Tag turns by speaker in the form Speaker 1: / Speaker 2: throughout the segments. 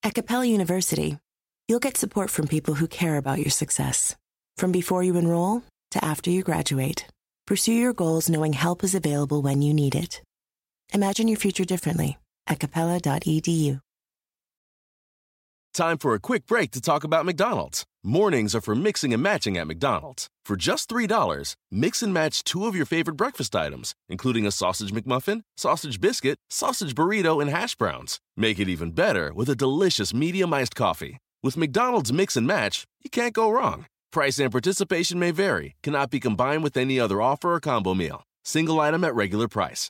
Speaker 1: At Capella University, you'll get support from people who care about your success. From before you enroll to after you graduate, pursue your goals knowing help is available when you need it. Imagine your future differently at capella.edu.
Speaker 2: Time for a quick break to talk about McDonald's. Mornings are for mixing and matching at McDonald's. For just $3, mix and match 2 of your favorite breakfast items, including a sausage McMuffin, sausage biscuit, sausage burrito, and hash browns. Make it even better with a delicious medium iced coffee. With McDonald's Mix and Match, you can't go wrong. Price and participation may vary. Cannot be combined with any other offer or combo meal. Single item at regular price.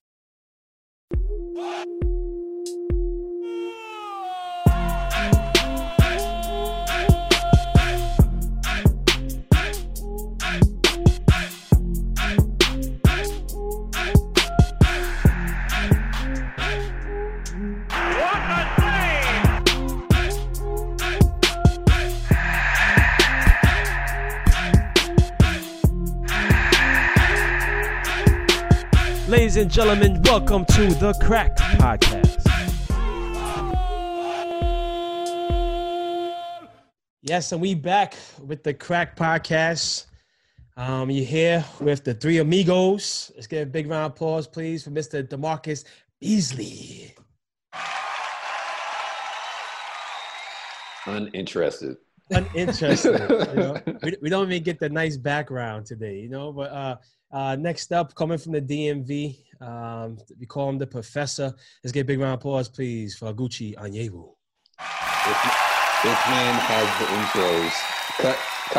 Speaker 3: Ladies and gentlemen, welcome to the Cracked Podcast. Yes, and we back with the Cracked Podcast. You're here with the three amigos. Let's get a big round of applause, please, for Mr. DeMarcus Beasley.
Speaker 4: Uninterested.
Speaker 3: You know? we don't even get the nice background today, you know, but next up, coming from the DMV, we call him the Professor. Let's get a big round of applause, please, for Gucci Onyewu.
Speaker 4: This man has the intros.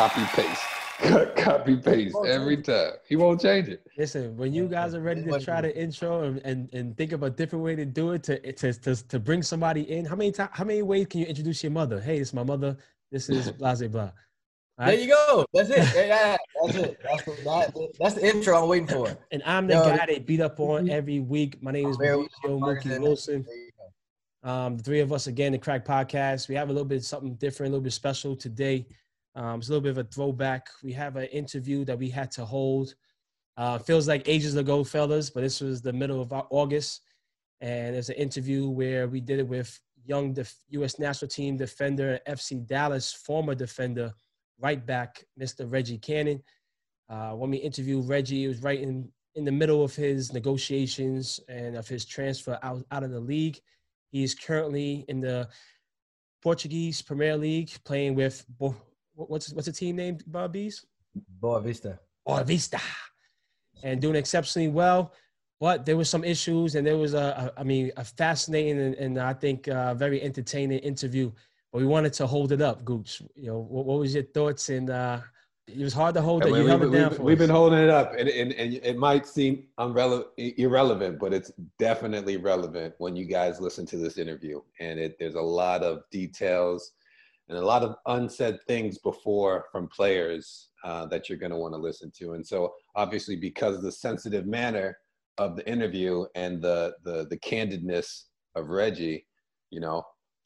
Speaker 4: Cut, copy, paste every time. He won't change it.
Speaker 3: Listen, when you guys are ready to try the intro and think of a different way to do it to bring somebody in, how many ways can you introduce your mother? Hey, this is my mother. This is blah, blah, blah.
Speaker 5: Right? There you go. That's it. Yeah, that's it. That's the intro I'm waiting for.
Speaker 3: And I'm the guy they beat up on every week. My name is Mauricio Mookie Wilson. The three of us, again, the Crack Podcast. We have a little bit something different, a little bit special today. It's a little bit of a throwback. We have an interview that we had to hold. Feels like ages ago, fellas, but this was the middle of August. And there's an interview where we did it with young U.S. national team defender, FC Dallas, former defender, right back, Mr. Reggie Cannon. When we interviewed Reggie, it was right in the middle of his negotiations and of his transfer out of the league. He is currently in the Portuguese Premier League playing with, what's the team name, Bees?
Speaker 5: Boa Vista.
Speaker 3: Boa Vista. And doing exceptionally well. But there was some issues, and there was a fascinating and I think very entertaining interview. But we wanted to hold it up, Gooch. You know, what was your thoughts? And it was hard to hold it. You held it down for us.
Speaker 4: We've been holding it up, and it might seem irrelevant, but it's definitely relevant when you guys listen to this interview. And there's a lot of details and a lot of unsaid things before from players that you're going to want to listen to. And so, obviously, because of the sensitive manner of the interview and the candidness of Reggie, you know,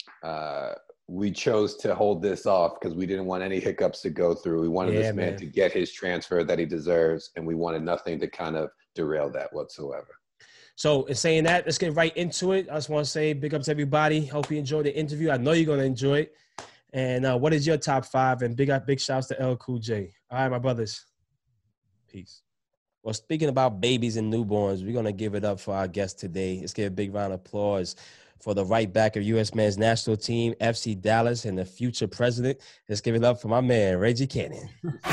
Speaker 4: we chose to hold this off because we didn't want any hiccups to go through. We wanted this man to get his transfer that he deserves, and we wanted nothing to kind of derail that whatsoever.
Speaker 3: So in saying that, let's get right into it. I just want to say big ups to everybody. Hope you enjoyed the interview. I know you're going to enjoy it. And what is your top 5? And big shouts to El Cool J. All right, my brothers. Peace. Well, speaking about babies and newborns, we're going to give it up for our guest today. Let's give a big round of applause for the right back of U.S. men's national team, FC Dallas, and the future president. Let's give it up for my man, Reggie Cannon.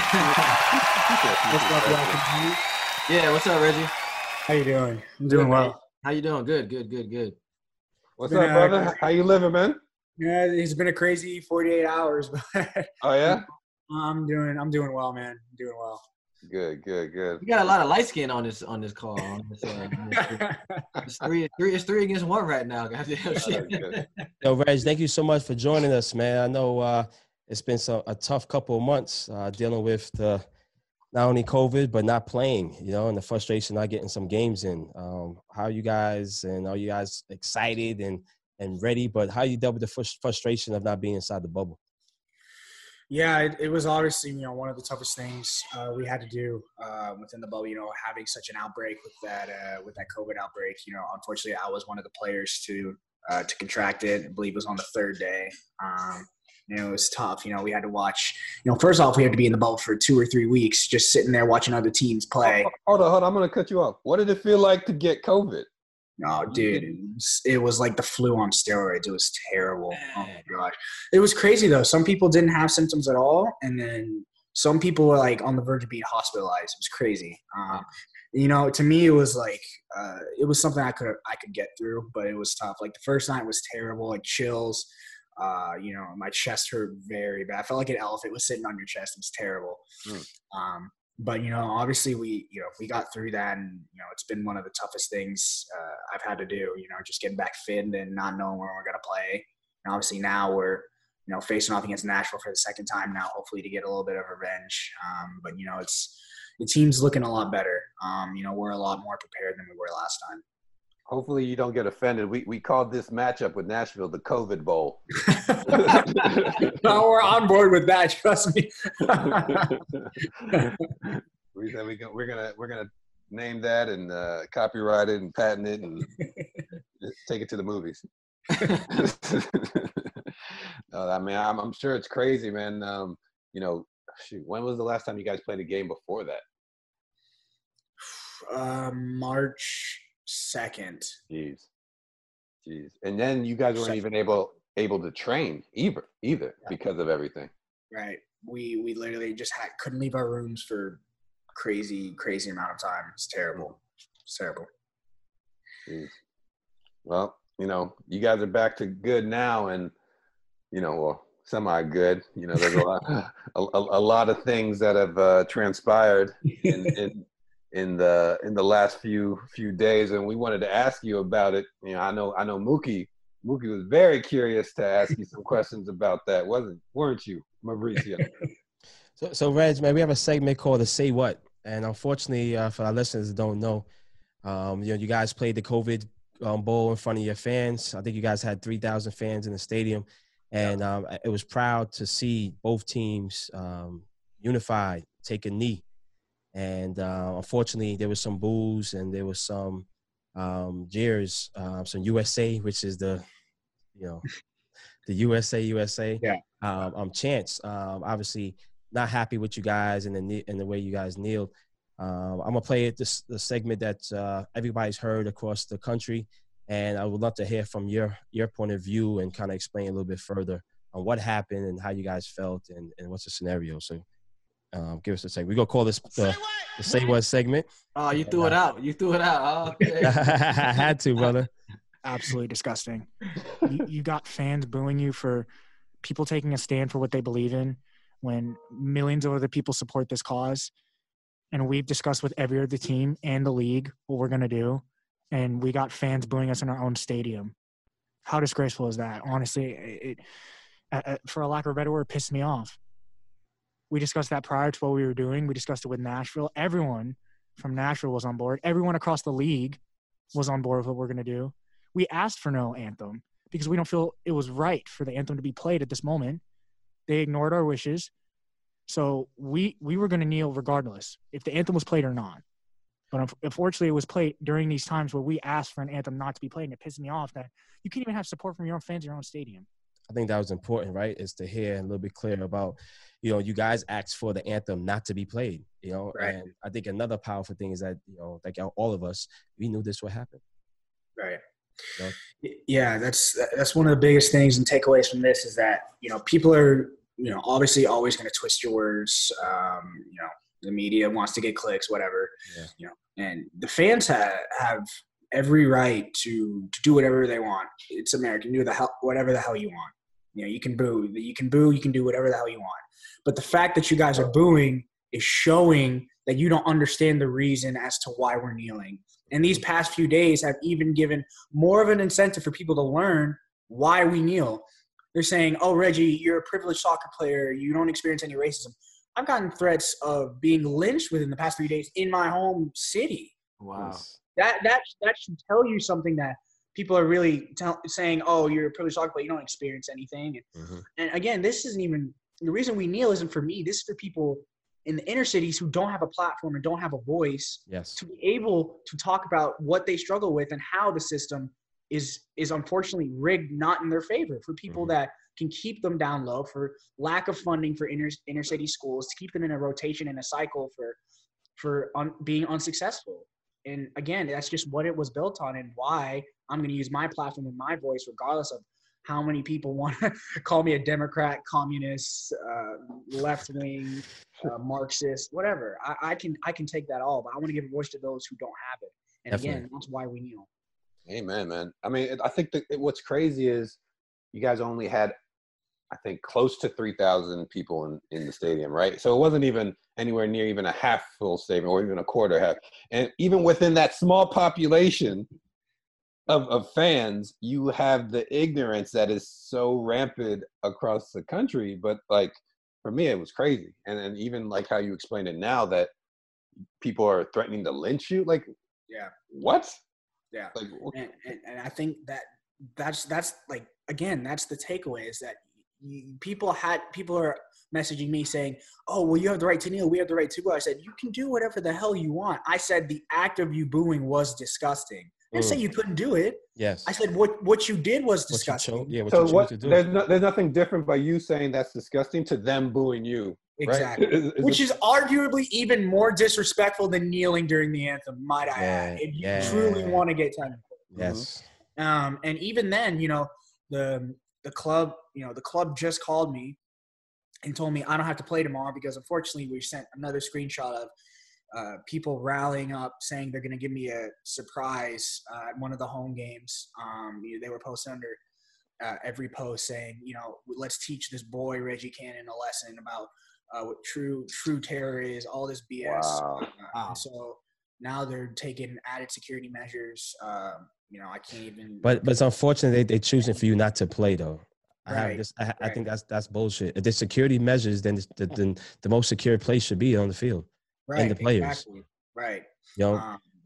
Speaker 5: Yeah, what's up, Reggie?
Speaker 6: How you doing? I'm doing well.
Speaker 5: How you doing? Good.
Speaker 4: What's up, brother? How you living, man?
Speaker 6: Yeah, it's been a crazy 48 hours, but
Speaker 4: oh yeah,
Speaker 6: I'm doing well, man. I'm doing well.
Speaker 4: Good.
Speaker 5: You got a lot of light skin on this call. It's 3 against 1 right now. Goddamn shit.
Speaker 3: Yo, Reg, thank you so much for joining us, man. I know it's been a tough couple of months dealing with not only COVID but not playing, you know, and the frustration not getting some games in. How are you guys? And are you guys excited and ready? But how you dealt with the frustration of not being inside the bubble?
Speaker 6: Yeah, it was obviously, you know, one of the toughest things we had to do within the bubble. You know, having such an outbreak with that COVID outbreak. You know, unfortunately, I was one of the players to to contract it. I believe it was on the third day. It was tough. We had to watch. First off, we had to be in the bubble for 2 or 3 weeks, just sitting there watching other teams play.
Speaker 4: Hold on. I'm going to cut you off. What did it feel like to get COVID?
Speaker 6: No, dude, it was like the flu on steroids. It was terrible. Oh my gosh, it was crazy though. Some people didn't have symptoms at all, and then some people were like on the verge of being hospitalized. It was crazy. To me, it was like it was something I could get through, but it was tough. Like the first night was terrible, like chills. My chest hurt very bad. I felt like an elephant was sitting on your chest. It was terrible. But obviously we got through that, and it's been one of the toughest things I've had to do. Just getting back fit and not knowing where we're gonna play. And obviously now we're facing off against Nashville for the second time now, hopefully to get a little bit of revenge. But the team's looking a lot better. We're a lot more prepared than we were last time.
Speaker 4: Hopefully you don't get offended. We called this matchup with Nashville the COVID Bowl.
Speaker 6: No, we're on board with that. Trust me.
Speaker 4: We said we're gonna name that and copyright it and patent it and take it to the movies. I'm sure it's crazy, man. When was the last time you guys played a game before that?
Speaker 6: March 2nd.
Speaker 4: Jeez. And then you guys weren't even able to train either because of everything.
Speaker 6: Right. We literally just couldn't leave our rooms for crazy amount of time. It's terrible.
Speaker 4: Jeez. Well, you guys are back to good now, and semi good. There's a lot of things that have transpired in the last few days, and we wanted to ask you about it. I know Mookie was very curious to ask you some questions about that, weren't you, Mauricio?
Speaker 3: So Reg, man, we have a segment called the Say What, and unfortunately for our listeners that don't know, you guys played the COVID Bowl in front of your fans. I think you guys had 3,000 fans in the stadium, and it was proud to see both teams unified, take a knee. And unfortunately, there was some boos and there was some jeers, some USA, which is the USA. Yeah. Chants. Obviously, not happy with you guys and the way you guys kneeled. I'm gonna play the segment that everybody's heard across the country, and I would love to hear from your point of view and kind of explain a little bit further on what happened and how you guys felt and what's the scenario. So. Give us a second. We're going to call this the Say What segment.
Speaker 5: Oh, you threw it out. Oh, okay.
Speaker 3: I had to, brother.
Speaker 7: Absolutely disgusting. You got fans booing you for people taking a stand for what they believe in when millions of other people support this cause. And we've discussed with every other team and the league what we're going to do. And we got fans booing us in our own stadium. How disgraceful is that? Honestly, for a lack of a better word, it pissed me off. We discussed that prior to what we were doing. We discussed it with Nashville. Everyone from Nashville was on board. Everyone across the league was on board with what we're going to do. We asked for no anthem because we don't feel it was right for the anthem to be played at this moment. They ignored our wishes. So we were going to kneel regardless if the anthem was played or not. But unfortunately, it was played during these times where we asked for an anthem not to be played, and it pissed me off that you can't even have support from your own fans in your own stadium.
Speaker 3: I think that was important, right, is to hear a little bit clear about, you guys asked for the anthem not to be played,
Speaker 6: Right.
Speaker 3: And I think another powerful thing is that, like all of us, we knew this would happen.
Speaker 6: Right. Yeah, that's one of the biggest things and takeaways from this is that, people are, obviously always going to twist your words. The media wants to get clicks, whatever, and the fans have every right to do whatever they want. It's America. You can do whatever the hell you want. You can boo. You can do whatever the hell you want. But the fact that you guys are booing is showing that you don't understand the reason as to why we're kneeling. And these past few days have even given more of an incentive for people to learn why we kneel. They're saying, oh, Reggie, you're a privileged soccer player. You don't experience any racism. I've gotten threats of being lynched within the past 3 days in my home city.
Speaker 5: Wow.
Speaker 6: That should tell you something that people are really saying, oh, you're a privileged soccer player. You don't experience anything. And again, this isn't even – the reason we kneel isn't for me. This is for people in the inner cities who don't have a platform and don't have a voice to be able to talk about what they struggle with and how the system is unfortunately rigged not in their favor for people that can keep them down low, for lack of funding for inner city schools, to keep them in a rotation and a cycle for being unsuccessful. And again, that's just what it was built on, and why I'm going to use my platform and my voice, regardless of how many people want to call me a Democrat, communist, left-wing, Marxist, whatever. I can take that all, but I want to give a voice to those who don't have it. And Definitely. Again, that's why we kneel.
Speaker 4: Amen, man. I mean, I think what's crazy is you guys only had, I think, close to 3,000 people in the stadium, right? So it wasn't even anywhere near even a half full stadium or even a quarter half. And even within that small population of fans, you have the ignorance that is so rampant across the country. But like, for me, it was crazy. And even like how you explained it now, that people are threatening to lynch you. Like,
Speaker 6: yeah,
Speaker 4: what?
Speaker 6: Yeah. Like, and I think that's like, again, that's the takeaway, is that people are messaging me saying, oh, well, you have the right to kneel, we have the right to boo. I said, you can do whatever the hell you want. I said the act of you booing was disgusting. I didn't say you couldn't do it.
Speaker 3: Yes.
Speaker 6: I said what you did was disgusting.
Speaker 4: There's nothing different by you saying that's disgusting to them booing you.
Speaker 6: Exactly. Right? Which is arguably even more disrespectful than kneeling during the anthem, might I add, if you truly want to get technical.
Speaker 3: Yes.
Speaker 6: And even then, the club just called me and told me I don't have to play tomorrow because, unfortunately, we sent another screenshot of people rallying up saying they're going to give me a surprise at one of the home games. They were posting under every post saying, let's teach this boy Reggie Cannon a lesson about what true terror is, all this BS.
Speaker 4: Wow.
Speaker 6: So now they're taking added security measures. I can't even.
Speaker 3: But it's unfortunate they're choosing for you not to play, though.
Speaker 6: Right.
Speaker 3: I think that's bullshit. If there's security measures, then the most secure place should be on the field.
Speaker 6: Right.
Speaker 3: And the players.
Speaker 6: Exactly. Right. And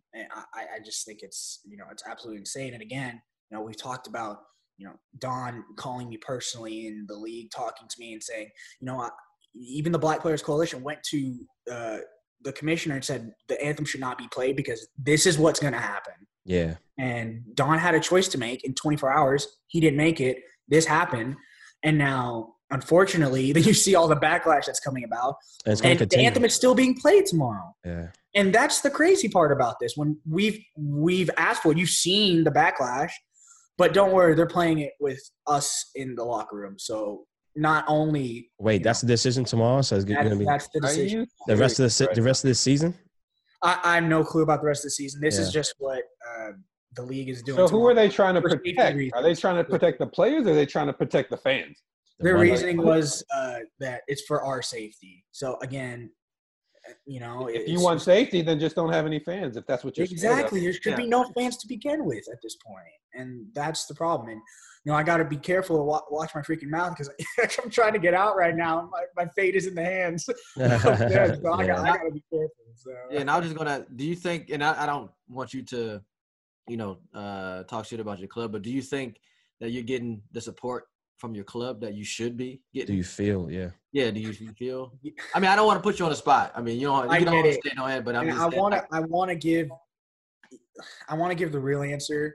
Speaker 6: I just think it's it's absolutely insane. And again, we've talked about Don calling me personally in the league, talking to me and saying, even the Black Players Coalition went to the commissioner and said the anthem should not be played because this is what's going to happen.
Speaker 3: Yeah. And
Speaker 6: Don had a choice to make in 24 hours. He didn't make it. This happened. And now, unfortunately, you see all the backlash that's coming about. And the anthem is still being played tomorrow.
Speaker 3: Yeah.
Speaker 6: And that's the crazy part about this. When we've asked for it, you've seen the backlash, but don't worry, they're playing it with us in the locker room. So not only
Speaker 3: that's the decision tomorrow. So it's going to be
Speaker 6: that's the decision.
Speaker 3: The rest of the season.
Speaker 6: I have no clue about the rest of the season. This is just what the league is doing.
Speaker 4: So who are they trying to protect? Are they trying to protect the players, or are they trying to protect the fans?
Speaker 6: Their reasoning was that it's for our safety. So again,
Speaker 4: if you want safety, then just don't have any fans. If that's what you're
Speaker 6: exactly, there should be no fans to begin with at this point, and that's the problem. And I got to be careful to watch my freaking mouth because I'm trying to get out right now. My fate is in the hands. So I got to be careful. So.
Speaker 5: Yeah, and I was just gonna. Do you think? And I don't want you to, talk shit about your club, but do you think that you're getting the support from your club that you should be getting?
Speaker 3: Do you feel? Yeah.
Speaker 5: Yeah. Do you feel? I mean, I don't want to put you on the spot. I mean, you don't stay no head, but
Speaker 6: I want to give the real answer.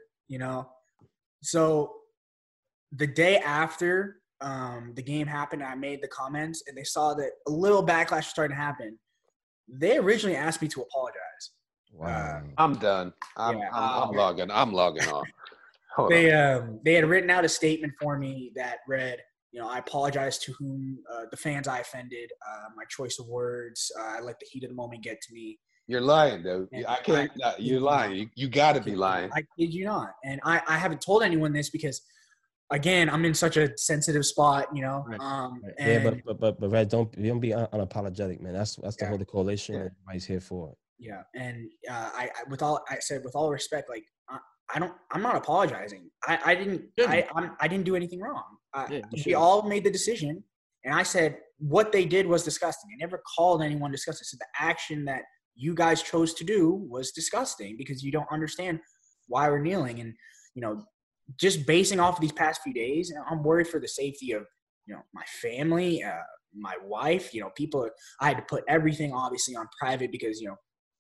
Speaker 6: So the day after the game happened, I made the comments, and they saw that a little backlash was starting to happen. They originally asked me to apologize.
Speaker 3: Wow.
Speaker 4: I'm done. I'm logging off.
Speaker 6: They had written out a statement for me that read, I apologize to whom the fans I offended. My choice of words, I let the heat of the moment get to me.
Speaker 4: You're lying, dude. You're lying. You got to be lying.
Speaker 6: I kid you not. And I haven't told anyone this because, again, I'm in such a sensitive spot,
Speaker 3: Right. But Red, don't be unapologetic, man. That's the whole coalition and everybody's here for it.
Speaker 6: Yeah, and with all respect, like I'm not apologizing. I didn't do anything wrong. We all made the decision, and I said what they did was disgusting. I never called anyone disgusting. I said the action that you guys chose to do was disgusting because you don't understand why we're kneeling, and just basing off of these past few days, I'm worried for the safety of my family, my wife. People. I had to put everything obviously on private because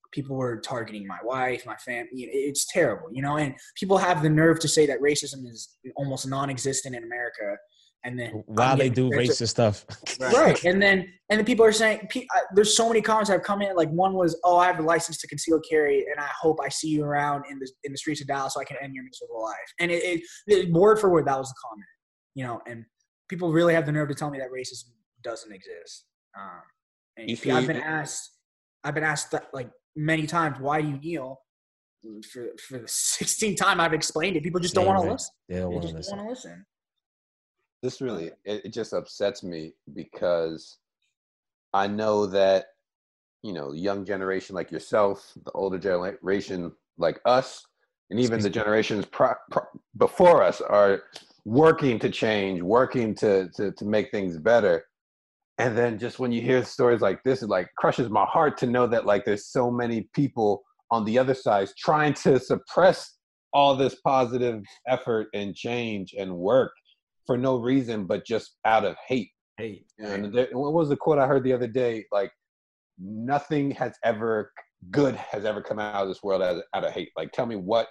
Speaker 6: people were targeting my wife, my family. It's terrible, and people have the nerve to say that racism is almost non-existent in America. And then
Speaker 3: while they do racist stuff.
Speaker 6: Right. And then people are saying, there's so many comments that have come in. Like one was, "Oh, I have a license to conceal carry, and I hope I see you around in the streets of Dallas so I can end your miserable life." And it word for word, that was the comment, and people really have the nerve to tell me that racism doesn't exist. I've been asked that, like, many times, why do you kneel? For the 16th time I've explained it. People just don't want to listen.
Speaker 3: They don't want to
Speaker 6: listen.
Speaker 4: This really, it just upsets me because I know that, the young generation like yourself, the older generation like us, and even the generations before us are working to change, working to make things better. And then just when you hear stories like this, it like crushes my heart to know that like there's so many people on the other side trying to suppress all this positive effort and change and work for no reason, but just out of hate. And what was the quote I heard the other day? Like, nothing good has ever come out of this world out of hate. Like, tell me what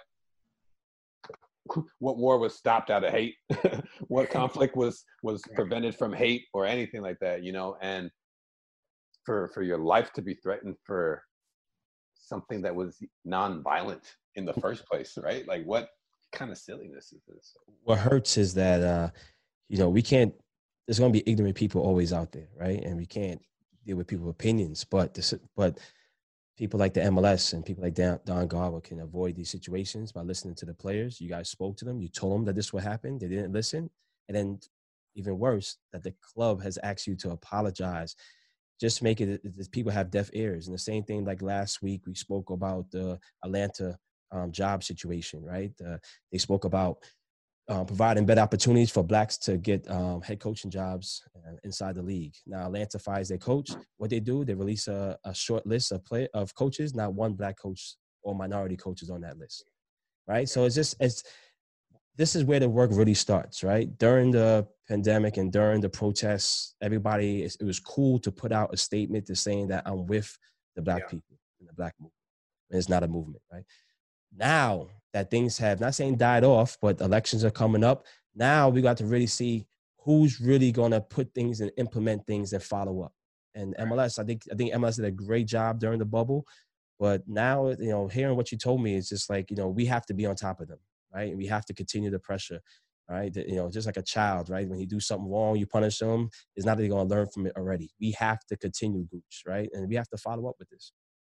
Speaker 4: war was stopped out of hate? What conflict was prevented from hate or anything like that? And for your life to be threatened for something that was non-violent in the first place, right? Like, what kind of silliness is this?
Speaker 3: What hurts is that we can't, there's going to be ignorant people always out there, right? And we can't deal with people's opinions, but people like the MLS and people like Don Garber can avoid these situations by listening to the players. You guys spoke to them, you told them that this would happen, they didn't listen. And then even worse, that the club has asked you to apologize. Just make it that people have deaf ears. And the same thing, like last week, we spoke about the Atlanta job situation, right? They spoke about providing better opportunities for blacks to get head coaching jobs inside the league. Now, Atlanta fires their coach. What they do, they release a short list of coaches, not one black coach or minority coaches on that list, right? So this is where the work really starts, right? During the pandemic and during the protests, it was cool to put out a statement to saying that I'm with the black people in the black movement. And it's not a movement, right? Now that things have, not saying died off, but elections are coming up. Now we got to really see who's really going to put things and implement things and follow up. And MLS, I think MLS did a great job during the bubble. But now, hearing what you told me, it's just like, we have to be on top of them, right? And we have to continue the pressure, right? Just like a child, right? When you do something wrong, you punish them. It's not that they're going to learn from it already. We have to continue, Gooch, right? And we have to follow up with this.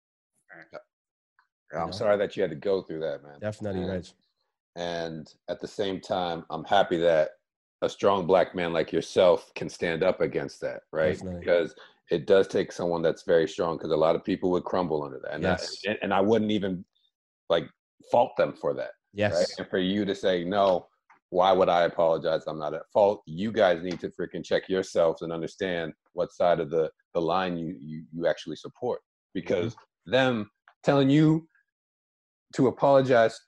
Speaker 4: I'm sorry that you had to go through that, man.
Speaker 3: Definitely, right.
Speaker 4: And at the same time, I'm happy that a strong black man like yourself can stand up against that, right?
Speaker 3: Definitely.
Speaker 4: Because it does take someone that's very strong, because a lot of people would crumble under that. And,
Speaker 3: yes.
Speaker 4: and I wouldn't even fault them for that.
Speaker 3: Yes.
Speaker 4: Right? And for you to say, no, why would I apologize? I'm not at fault. You guys need to freaking check yourselves and understand what side of the line you actually support. Because them telling you to apologize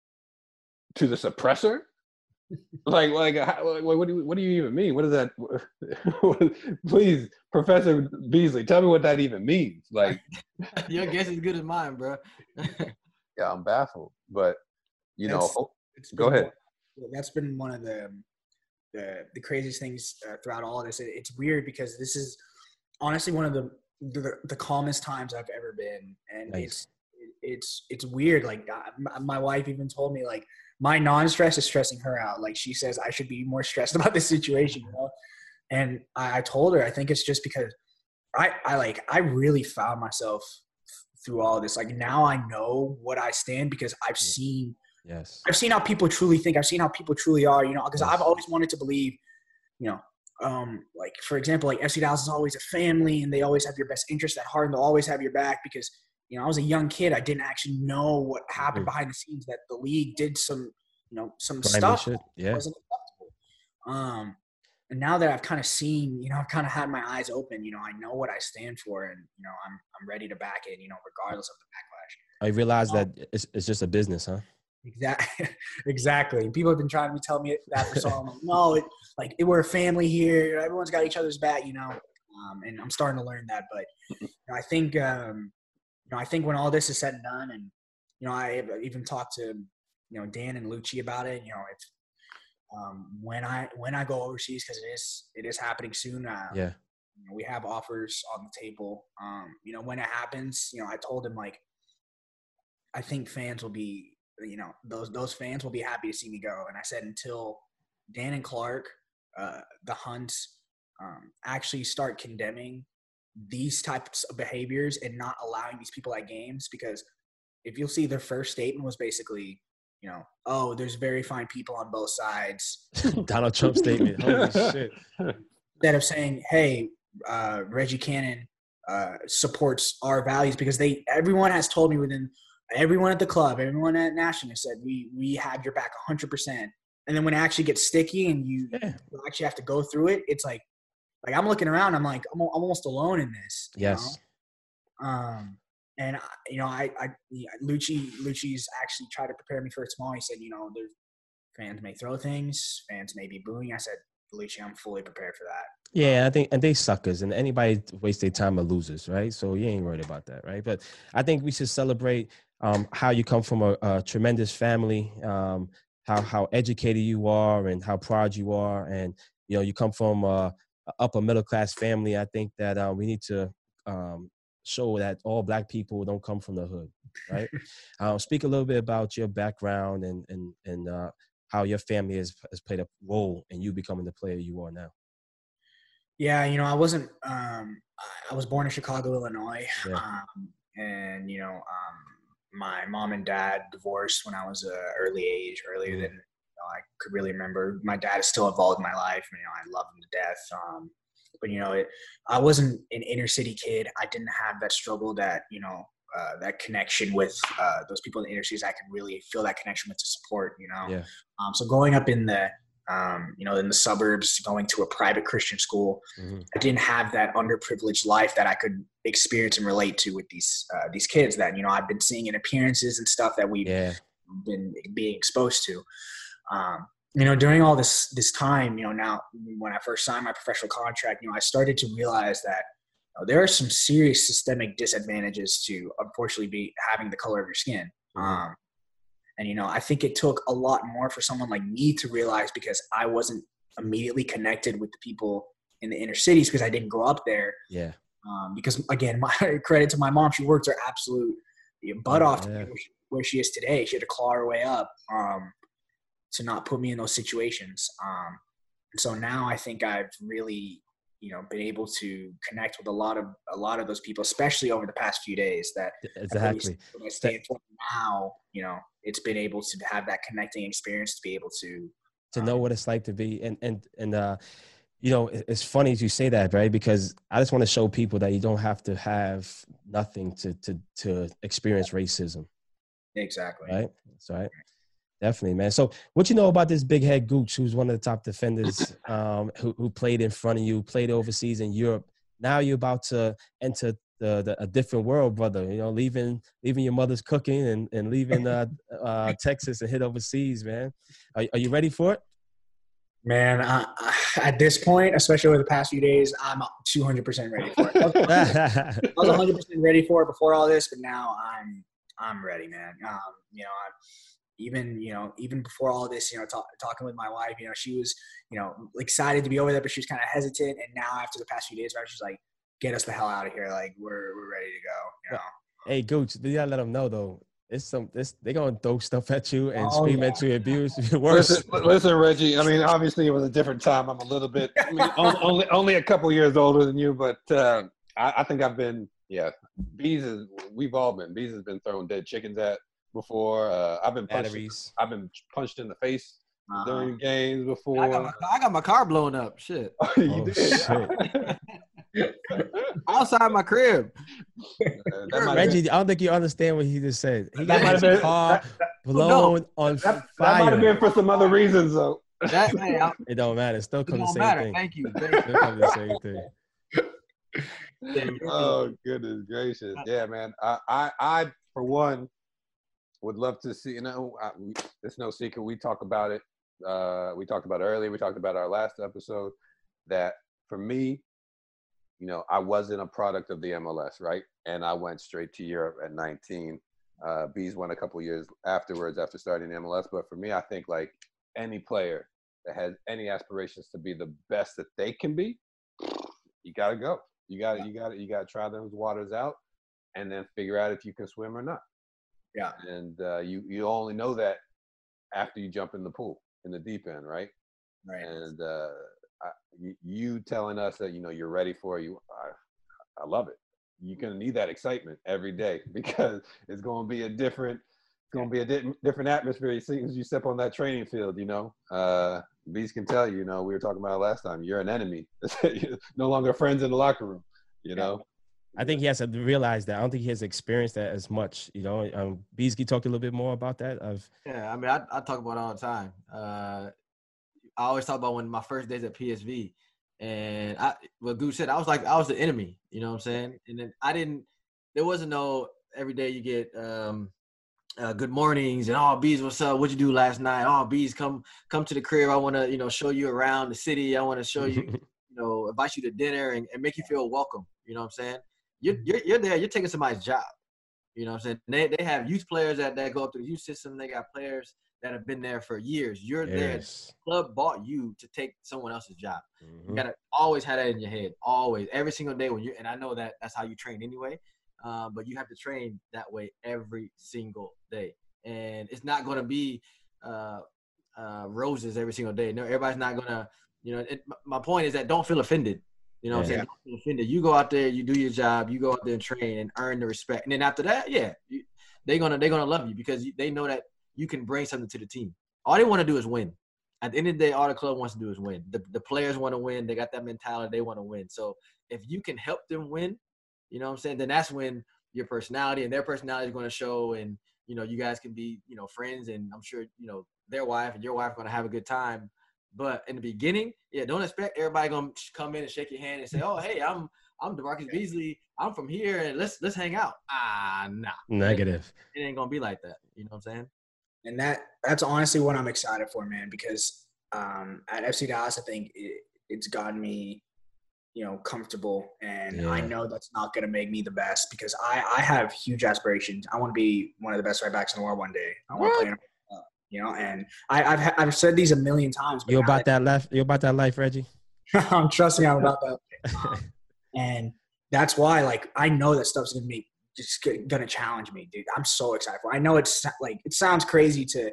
Speaker 4: to the suppressor, what do you even mean? What is that? Please, Professor Beasley, tell me what that even means. Like,
Speaker 5: your guess is good as mine, bro.
Speaker 4: Yeah, I'm baffled, but go ahead.
Speaker 6: That's been one of the craziest things throughout all of this. It's weird because this is honestly one of the calmest times I've ever been, and
Speaker 3: nice.
Speaker 6: It's weird. Like, my wife even told me, like, my non-stress is stressing her out. Like, she says I should be more stressed about this situation, And I told her, I think it's just because I really found myself through all of this. Like, now I know what I stand, because I've seen how people truly think. I've seen how people truly are, because I've always wanted to believe, like, for example, like FC Dallas is always a family, and they always have your best interest at heart, and they'll always have your back, because I was a young kid. I didn't actually know what happened behind the scenes, that the league did some stuff that wasn't acceptable. And now that I've kind of seen, I've kind of had my eyes open, I know what I stand for, and, I'm ready to back it, regardless of the backlash.
Speaker 3: I realize that it's just a business, huh?
Speaker 6: Exactly. People have been trying to tell me that for so long. No, we're a family here. Everyone's got each other's back, and I'm starting to learn that. But I think I think when all this is said and done, and I even talked to Dan and Lucci about it. If when I go overseas, because it is happening soon. We have offers on the table. When it happens, I told him, like, I think fans will be, those fans will be happy to see me go. And I said, until Dan and Clark, the Hunts, actually start condemning these types of behaviors and not allowing these people at games, because if you'll see, their first statement was basically, oh, there's very fine people on both sides.
Speaker 3: Donald Trump statement. Holy shit.
Speaker 6: Instead of saying, hey, Reggie Cannon supports our values, because everyone has told me, everyone at the club, everyone at National said, we have your back 100%. And then when it actually gets sticky and you actually have to go through it, it's like I'm looking around, I'm like, I'm almost alone in this.
Speaker 3: Yes.
Speaker 6: And Lucci's actually tried to prepare me for it tomorrow. He said, there's fans may throw things, fans may be booing. I said, Lucci, I'm fully prepared for that.
Speaker 3: Yeah, and they suckers, and anybody waste their time are losers, right? So you ain't worried about that, right? But I think we should celebrate how you come from a tremendous family, how educated you are, and how proud you are, and you come from a upper middle class family. I think that we need to show that all Black people don't come from the hood, right? Speak a little bit about your background and how your family has played a role in you becoming the player you are now.
Speaker 6: Yeah, I wasn't. I was born in Chicago, Illinois, and my mom and dad divorced when I was earlier than I could really remember. My dad is still involved in my life. I love him to death. But I wasn't an inner city kid. I didn't have that struggle, that that connection with those people in the inner cities. I could really feel that connection with, to support. So growing up in the in the suburbs, going to a private Christian school, I didn't have that underprivileged life that I could experience and relate to with these kids that, I've been seeing in appearances and stuff that we've been being exposed to. During all this time, now when I first signed my professional contract, I started to realize that there are some serious systemic disadvantages to, unfortunately, be having the color of your skin. And, I think it took a lot more for someone like me to realize, because I wasn't immediately connected with the people in the inner cities because I didn't grow up there.
Speaker 3: Yeah.
Speaker 6: Because, again, my credit to my mom, she worked her absolute butt off to where she is today. She had to claw her way up to not put me in those situations. And so now I think I've really, been able to connect with a lot of those people, especially over the past few days. That
Speaker 3: exactly
Speaker 6: when I stand for now, it's been able to have that connecting experience, to be able to
Speaker 3: know what it's like to be. And it's funny as you say that, right? Because I just want to show people that you don't have to have nothing to experience racism.
Speaker 6: Exactly.
Speaker 3: Right. That's right. Definitely, man. So what you know about this big head Gooch, who's one of the top defenders, who played in front of you, played overseas in Europe. Now you're about to enter a different world, brother. Leaving your mother's cooking and leaving Texas and hit overseas, man. Are you ready for it?
Speaker 6: Man, at this point, especially over the past few days, I'm 200% ready for it. I was 100% ready for it before all this, but now I'm ready, man. Even before all this, talking with my wife, she was, excited to be over there, but she was kind of hesitant. And now after the past few days, she's like, get us the hell out of here. Like, we're ready to go.
Speaker 3: Hey, Gooch, you gotta let them know though. They're gonna throw stuff at you and scream at you, abuse you. Worse.
Speaker 4: Listen, Reggie. I mean, obviously it was a different time. I'm a little bit, only a couple years older than you, but I think I've been, we've all been. Bees has been throwing dead chickens at before. I've been punched in the face during games before.
Speaker 5: I got my car blown up. Shit.
Speaker 4: You did.
Speaker 3: Shit.
Speaker 5: Outside my crib.
Speaker 3: Reggie, I don't think you understand what he just said. He got his car blown on fire.
Speaker 4: That might have been for some other reasons, though.
Speaker 3: It don't matter. It still comes the same thing.
Speaker 5: Thank you.
Speaker 3: Still comes the same thing.
Speaker 4: Oh, goodness gracious. Yeah, man. I for one, would love to see, it's no secret. We talk about it. We talked about it earlier. We talked about our last episode that for me, I wasn't a product of the MLS, right? And I went straight to Europe at 19. Bees went a couple of years afterwards after starting the MLS. But for me, I think like any player that has any aspirations to be the best that they can be, you gotta go. You gotta try those waters out, and then figure out if you can swim or not.
Speaker 6: Yeah.
Speaker 4: And you only know that after you jump in the pool, in the deep end, right?
Speaker 6: Right.
Speaker 4: And you telling us that you're ready for it, I love it. You're gonna need that excitement every day because it's gonna be a different atmosphere as soon as you step on that training field. Beast can tell you. We were talking about it last time. You're an enemy. You're no longer friends in the locker room.
Speaker 3: I think he has to realize that. I don't think he has experienced that as much. Beasley talked a little bit more about that.
Speaker 5: Yeah, I mean, I talk about it all the time. I always talk about when my first days at PSV, and what Goose said, I was the enemy. You know what I'm saying? And then there wasn't no every day you get good mornings and Bees, what's up? What'd you do last night? Bees, come to the crib. I want to show you around the city. I want to show you, invite you to dinner and make you feel welcome. You know what I'm saying? You're there. You're taking somebody's job. You know what I'm saying? They have youth players that go up through the youth system. They got players that have been there for years. You're there. The club bought you to take someone else's job. Mm-hmm. You gotta always have that in your head. Always, every single day and I know that's how you train anyway. But you have to train that way every single day, and it's not going to be roses every single day. No, everybody's not going to. My point is that don't feel offended. You know what I'm saying? Don't feel offended. You go out there, you do your job, you go out there and train and earn the respect. And then after that, they're gonna love you because they know that you can bring something to the team. All they want to do is win. At the end of the day, all the club wants to do is win. The players want to win. They got that mentality. They want to win. So if you can help them win, you know what I'm saying, then that's when your personality and their personality is going to show, and you guys can be friends, and I'm sure their wife and your wife are going to have a good time. But in the beginning, don't expect everybody going to come in and shake your hand and say, "Oh, hey, I'm DeMarcus Beasley. I'm from here, and let's hang out." Nah.
Speaker 3: Negative.
Speaker 5: It ain't going to be like that. You know what I'm saying?
Speaker 6: And that's honestly what I'm excited for, man, because at FC Dallas, I think it's gotten me comfortable, and I know that's not going to make me the best because I have huge aspirations. I want to be one of the best right backs in the world one day. I want to play in and I've said these a million times.
Speaker 3: You're about that life, Reggie.
Speaker 6: I'm trusting I'm about that. And that's why, I know that stuff's going to challenge me, dude. I'm so excited for it. I know it sounds crazy to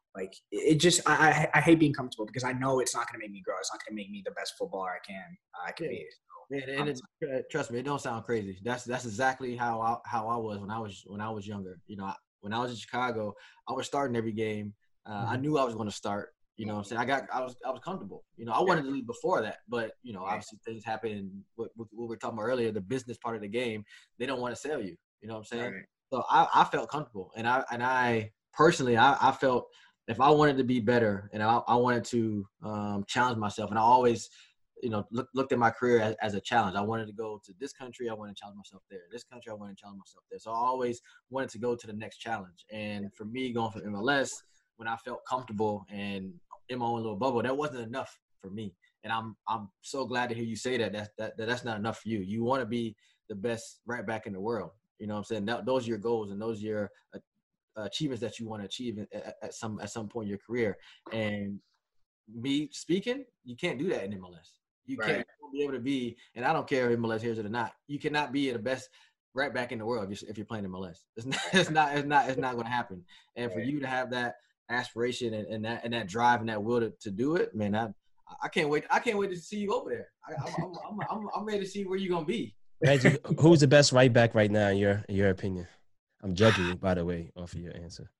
Speaker 6: I hate being comfortable because I know it's not going to make me grow. It's not going to make me the best footballer I can be. So,
Speaker 5: trust me, it don't sound crazy. That's exactly how I was when I was younger. When I was in Chicago, I was starting every game. I knew I was going to start. You know what I'm saying? I was comfortable. I wanted to leave before that, but obviously things happen. And what we were talking about earlier, the business part of the game, they don't want to sell you. You know what I'm saying? Right. So I felt comfortable, and I personally I felt if I wanted to be better and I wanted to challenge myself, and I always looked at my career as a challenge. I wanted to go to this country. I wanted to challenge myself there. This country, I wanted to challenge myself there. So I always wanted to go to the next challenge. And for me, going from MLS, when I felt comfortable and in my own little bubble, that wasn't enough for me. And I'm so glad to hear you say that's not enough for you. You want to be the best right back in the world. You know what I'm saying? Those are your goals, and those are your achievements that you want to achieve at some point in your career. And me speaking, you can't do that in MLS. You can't be able to be, and I don't care if MLS hears it or not. You cannot be the best right back in the world if you're playing MLS. It's not going to happen. And for you to have that aspiration and that drive and that will to do it, man, I can't wait. I can't wait to see you over there. I'm ready to see where you're gonna be.
Speaker 3: Reggie, who's the best right back right now in your opinion? I'm judging you, by the way, off of your answer.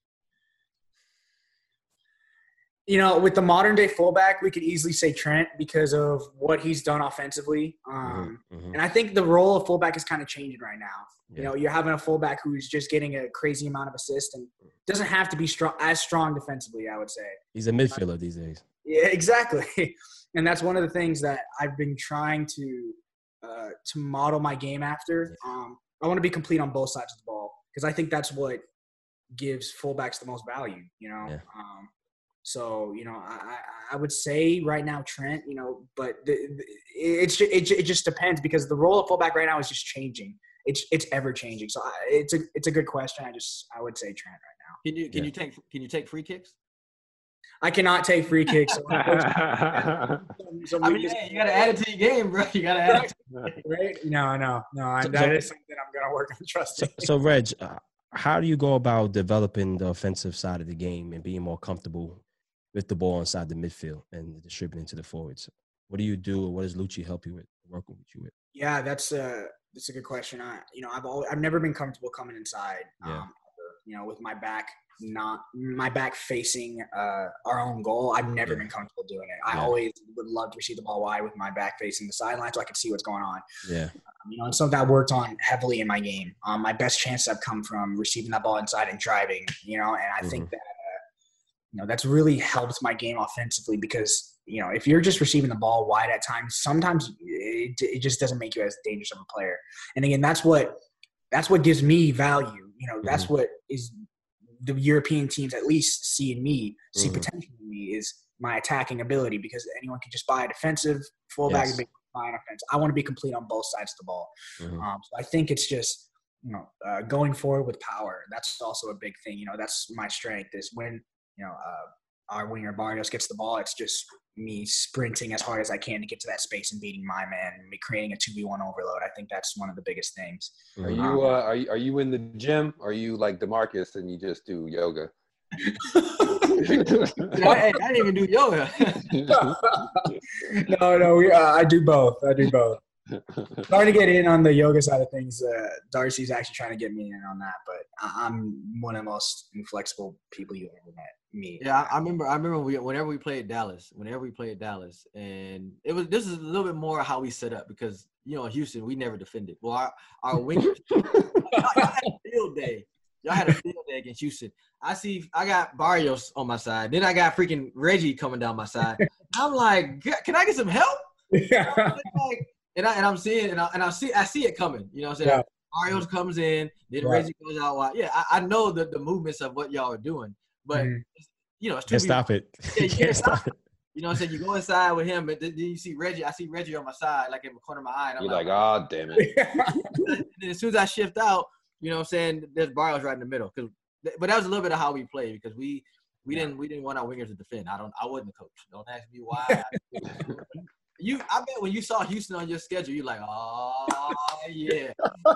Speaker 6: With the modern day fullback, we could easily say Trent because of what he's done offensively. And I think the role of fullback is kind of changing right now. Yeah. You're having a fullback who's just getting a crazy amount of assists and doesn't have to be as strong defensively, I would say. He's
Speaker 3: a midfielder these days.
Speaker 6: Yeah, exactly. And that's one of the things that I've been trying to model my game after. I want to be complete on both sides of the ball because I think that's what gives fullbacks the most value,
Speaker 3: Yeah.
Speaker 6: So, I would say right now Trent, but it just depends because the role of fullback right now is just changing. It's ever changing. So it's a good question. I would say Trent right
Speaker 5: now. Can you take free kicks?
Speaker 6: I cannot take free kicks.
Speaker 5: I mean, hey, you got to add it to your game, bro. You got to add it to
Speaker 6: it. Right? No. That is something I'm going to work on trusting.
Speaker 3: So Reg, how do you go about developing the offensive side of the game and being more comfortable with the ball inside the midfield and distributing to the forwards? What do you do, or what does Lucci help you with, working with you with?
Speaker 6: Yeah, that's a good question. I've never been comfortable coming inside.
Speaker 3: Yeah.
Speaker 6: With my back facing our own goal, I've never been comfortable doing it. I always would love to receive the ball wide with my back facing the sideline so I could see what's going on.
Speaker 3: Yeah.
Speaker 6: And something I worked on heavily in my game. My best chances have come from receiving that ball inside and driving, and I think that, that's really helped my game offensively because, if you're just receiving the ball wide at times, sometimes it just doesn't make you as dangerous of a player. And again, that's what gives me value. That's what is the European teams at least see in me, see potential in me is my attacking ability because anyone can just buy a defensive fullback and buy an offense. I want to be complete on both sides of the ball. So I think it's just, going forward with power. That's also a big thing. That's my strength is when, our winger Barrios gets the ball, it's just me sprinting as hard as I can to get to that space and beating my man and me creating a 2v1 overload. I think that's one of the biggest things.
Speaker 4: Are you in the gym? Or are you like DeMarcus and you just do yoga?
Speaker 5: I didn't even do yoga.
Speaker 6: No. I do both. Starting to get in on the yoga side of things. Darcy's actually trying to get me in on that, but I'm one of the most inflexible people you ever met. Me.
Speaker 5: Yeah, I remember whenever we played Dallas, and this is a little bit more how we set up because in Houston we never defended. Well, our wingers, y'all had a field day. Y'all had a field day against Houston. I got Barrios on my side. Then I got freaking Reggie coming down my side. I'm like, can I get some help?
Speaker 6: Yeah.
Speaker 5: And I'm seeing and I see it coming. You know what I'm saying? Yeah. Barrios comes in, then Reggie goes out wide. Yeah, I know the movements of what y'all are doing, but it's too.
Speaker 3: Can't stop it.
Speaker 5: Yeah, you can't stop it. You know what I'm saying? You go inside with him, but then you see Reggie. I see Reggie on my side, like in the corner of my eye. And I'm
Speaker 4: like, oh, damn it.
Speaker 5: And then as soon as I shift out, you know what I'm saying, there's Barrios right in the middle. But that was a little bit of how we played because we didn't want our wingers to defend. I wasn't the coach. Don't ask me why. I bet when you saw Houston on your schedule, you're like, oh yeah.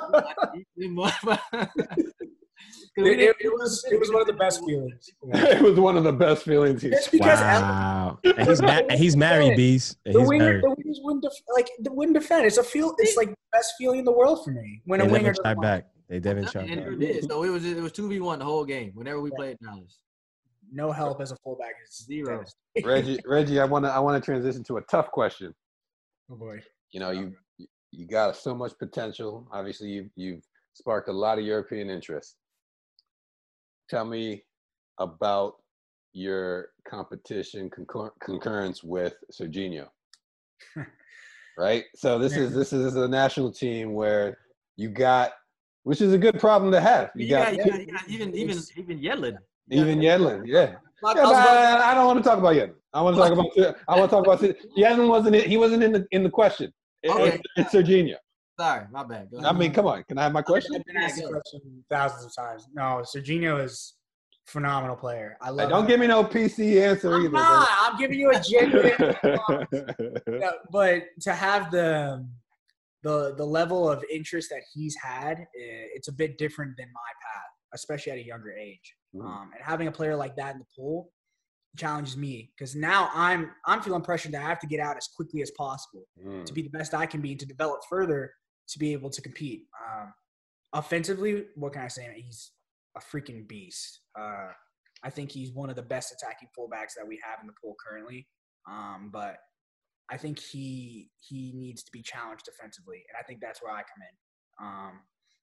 Speaker 6: It was one of the best feelings.
Speaker 4: It was one of the best feelings.
Speaker 3: Wow. And he's married, Bees.
Speaker 6: The wingers wouldn't defend. It's like the best feeling in the world for me. When
Speaker 3: they
Speaker 6: a winger
Speaker 3: tried back. They never tried back.
Speaker 5: So it was 2v1 the whole game. Whenever we played Dallas.
Speaker 6: No help as a fullback is
Speaker 5: zero.
Speaker 4: Reggie, I want to transition to a tough question.
Speaker 6: Oh boy.
Speaker 4: You got so much potential. Obviously, you've sparked a lot of European interest. Tell me about your competition concurrence with Serginho. Right? So this is a national team where you got, which is a good problem to have. You got
Speaker 5: even Yedlin.
Speaker 4: Even Yedlin, yeah. I don't want to talk about Yedlin. I want to talk about Yedlin. He wasn't in the question. It's Serginho.
Speaker 5: Sorry, my bad.
Speaker 4: I mean, come on. Can I have my question?
Speaker 6: I've been asked the question thousands of times. No, Serginho is a phenomenal player. I love.
Speaker 4: Don't give me no PC answer either.
Speaker 6: I'm giving you a genuine. But to have the level of interest that he's had, it's a bit different than my path, especially at a younger age. And having a player like that in the pool challenges me because now I'm feeling pressured that I have to get out as quickly as possible to be the best I can be and to develop further to be able to compete. Offensively, what can I say? He's a freaking beast. I think he's one of the best attacking fullbacks that we have in the pool currently. But I think he needs to be challenged defensively, and I think that's where I come in.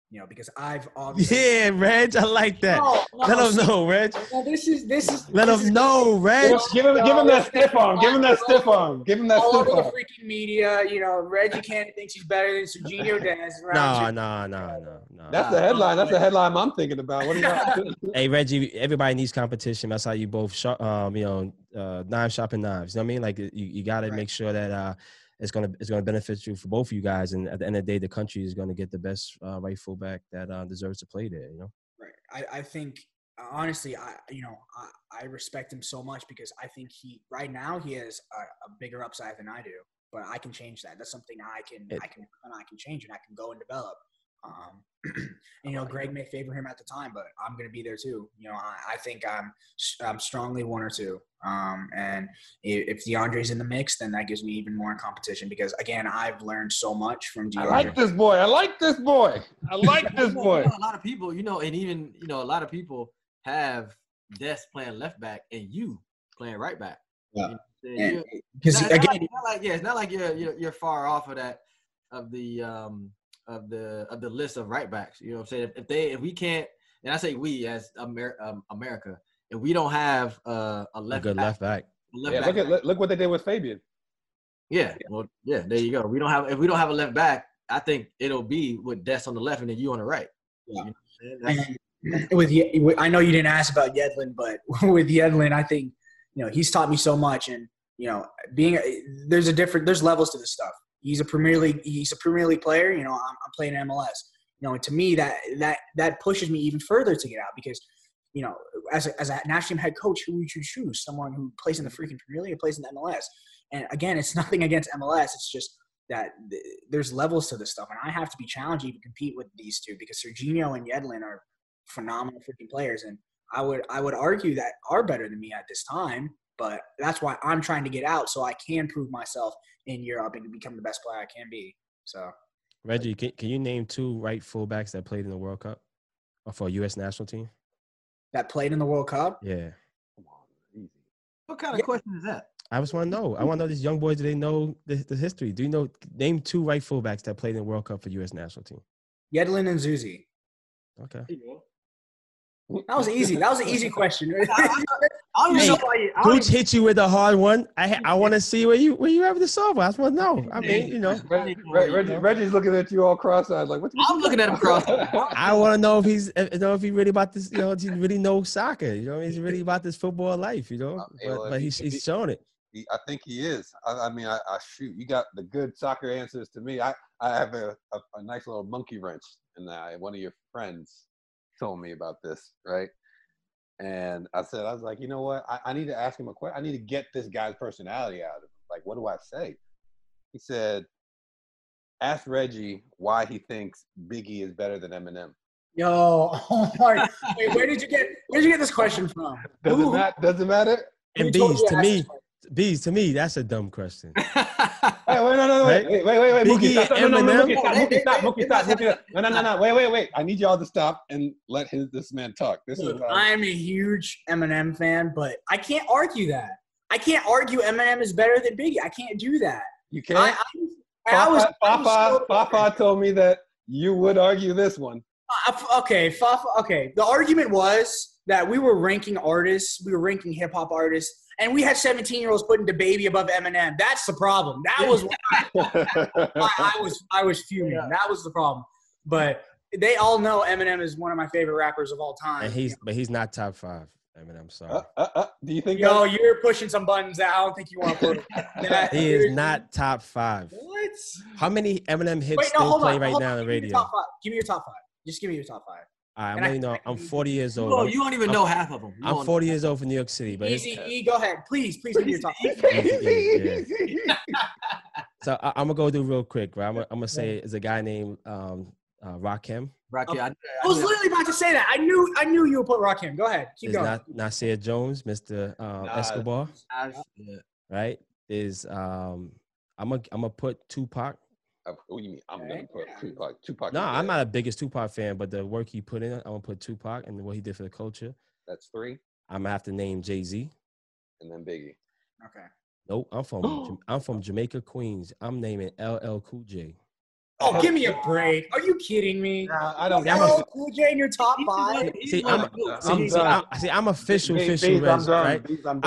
Speaker 6: Because I've obviously.
Speaker 3: Yeah, Reg, I like that. Let him know, Reg.
Speaker 6: No, this is.
Speaker 3: Let him know, Reg.
Speaker 4: Give him that stiff arm. Give him that stiff arm. Give him that
Speaker 6: all
Speaker 4: stiff
Speaker 6: over
Speaker 4: arm.
Speaker 6: the freaking media, Reggie Cannon thinks he's better than Serginho Dez.
Speaker 3: No.
Speaker 4: That's the headline. That's the headline I'm thinking about. What do you
Speaker 3: Hey, Reggie, everybody needs competition. That's how you both, knives sharpen knives. You know what I mean? Like you got to make sure that it's gonna benefit you for both of you guys. And at the end of the day, the country is gonna get the best right fullback that deserves to play there.
Speaker 6: Right. I think honestly, I respect him so much because I think he has a bigger upside than I do. But I can change that. That's something I can change and I can go and develop. Greg may favor him at the time, but I'm going to be there too. I think I'm strongly 1 or 2. And if DeAndre's in the mix, then that gives me even more competition because again, I've learned so much from DeAndre.
Speaker 4: I like this boy. A
Speaker 5: lot of people, and even, a lot of people have Des playing left back and you playing right back.
Speaker 6: Yeah.
Speaker 5: Because it's not like you're far off of that of the list of right backs. You know what I'm saying? If we can't, and I say we as America, if we don't have a left back.
Speaker 4: Look what they did with Fabian.
Speaker 5: Yeah. Well, yeah, there you go. If we don't have a left back, I think it'll be with Des on the left and then you on the right.
Speaker 6: Yeah. I know you didn't ask about Yedlin, but with Yedlin, I think he's taught me so much, and there's levels to this stuff. He's a Premier League player. I'm playing MLS. And to me that pushes me even further to get out because as a national team head coach, who would you choose? Someone who plays in the freaking Premier League or plays in the MLS? And again, it's nothing against MLS. It's just that there's levels to this stuff, and I have to be challenged to even compete with these two because Serginho and Yedlin are phenomenal freaking players, and I would argue that are better than me at this time. But that's why I'm trying to get out so I can prove myself in Europe and become the best player I can be. So,
Speaker 3: Reggie, can you name 2 right fullbacks that played in the World Cup or for a U.S. national team?
Speaker 6: That played in the World Cup?
Speaker 3: Yeah.
Speaker 4: Come on, easy.
Speaker 5: What kind of question is that?
Speaker 3: I just want to know. I want to know these young boys, do they know the history? Do you know – name 2 right fullbacks that played in the World Cup for U.S. national team?
Speaker 6: Yedlin and Zuzi.
Speaker 3: Okay.
Speaker 6: That was easy. That was an easy question.
Speaker 3: Coach hit you with a hard one. I want to see where you have the solve. I just want to know. I mean,
Speaker 4: Reggie's looking at you all cross-eyed, like, what's
Speaker 5: I'm looking at him cross-eyed.
Speaker 3: I want to know if he's really about this. He really knows soccer. He's really about this football life. But he's showing it.
Speaker 4: I think he is. I mean, shoot. You got the good soccer answers to me. I have a nice little monkey wrench, and one of your friends told me about this, right? And I was like, you know what? I need to ask him a question. I need to get this guy's personality out of him. Like, what do I say? He said, ask Reggie why he thinks Biggie is better than Eminem.
Speaker 6: Yo, oh my! Wait, where did you get this question from?
Speaker 4: Does it matter?
Speaker 3: And Bees, to me, that's a dumb question.
Speaker 4: Wait, Mookie, stop. Mookie, stop. No. Wait. I need y'all to stop and let this man talk.
Speaker 6: I'm a huge Eminem fan, but I can't argue that. I can't argue Eminem is better than Biggie. I can't do that.
Speaker 4: You can't? Fafa told me that you would argue this one.
Speaker 6: Okay, Fafa. Okay, the argument was that we were ranking artists. We were ranking hip-hop artists. And we had 17-year-olds putting DaBaby above Eminem. That's the problem. That was why I was fuming. Yeah. That was the problem. But they all know Eminem is one of my favorite rappers of all time.
Speaker 3: But he's not top 5. Eminem, sorry.
Speaker 4: Do you think?
Speaker 6: Yo, you're pushing some buttons that I don't think you want to put.
Speaker 3: He is not top 5.
Speaker 6: What?
Speaker 3: How many Eminem hits play right now on the radio?
Speaker 6: Give me your top 5. Just give me your top 5.
Speaker 3: I'm 40 years old.
Speaker 5: Well, you don't even know half of them.
Speaker 3: I'm 40 years old for New York City. But
Speaker 6: easy, go ahead. Please give me your top 5.
Speaker 3: So I'm going to go do real quick, right? I'm going to say it's a guy named Rakim.
Speaker 6: Rakim. I was literally about to say that. I knew you would put Rakim. Go ahead. Keep going.
Speaker 3: Nasir Jones, Mr. Escobar. Right? I'm gonna put Tupac.
Speaker 4: What do you mean? I'm gonna put Tupac.
Speaker 3: No, I'm not the biggest Tupac fan, but the work he put in, I'm gonna put Tupac and what he did for the culture.
Speaker 4: That's 3.
Speaker 3: I'm gonna have to name Jay-Z.
Speaker 4: And then Biggie.
Speaker 6: Okay.
Speaker 3: Nope, I'm from Jamaica, Queens. I'm naming LL Cool J.
Speaker 6: Oh, give me a break. Are you kidding me?
Speaker 4: I don't.
Speaker 6: LL Cool J in your top 5?
Speaker 3: I'm official, right?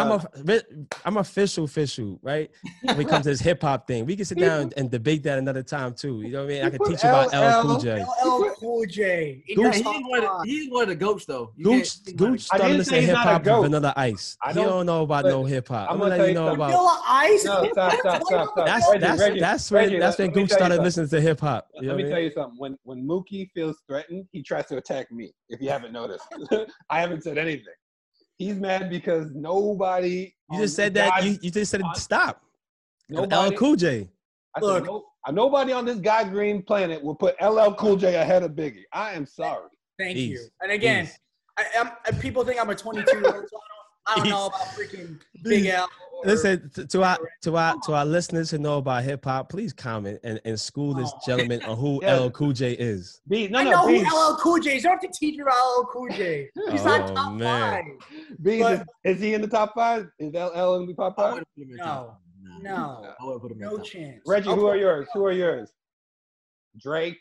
Speaker 3: I'm official, right? When it comes to this hip hop thing, we can sit down and debate that another time too. You know what I mean? I can teach you about LL Cool J.
Speaker 6: LL Cool J. He's
Speaker 5: one of the goats, though.
Speaker 3: Gooch started listening to hip hop with Vanilla Ice. He don't know about no hip hop. I'm gonna let you know about
Speaker 6: Vanilla Ice.
Speaker 4: No, stop.
Speaker 3: That's when Gooch started listening to hip hop.
Speaker 4: Let me tell you something. When Mookie feels threatened, he tries to attack me. If you haven't noticed, I haven't said anything. He's mad because nobody.
Speaker 3: You just said that. You just said stop. LL Cool J.
Speaker 4: Look, nobody on this God Green planet will put LL Cool J ahead of Biggie. I am sorry.
Speaker 6: Thank you. And again, people think I'm a 22-year-old. So I don't know about freaking Big L.
Speaker 3: Listen to our listeners who know about hip hop. Please comment and school this gentleman on who LL Cool J is.
Speaker 6: I know who LL Cool J is. You don't have to teach me about LL Cool J. He's not top 5.
Speaker 4: Is he in the top 5? Is LL in the top 5?
Speaker 6: No. No chance.
Speaker 4: Reggie, who are yours? Drake.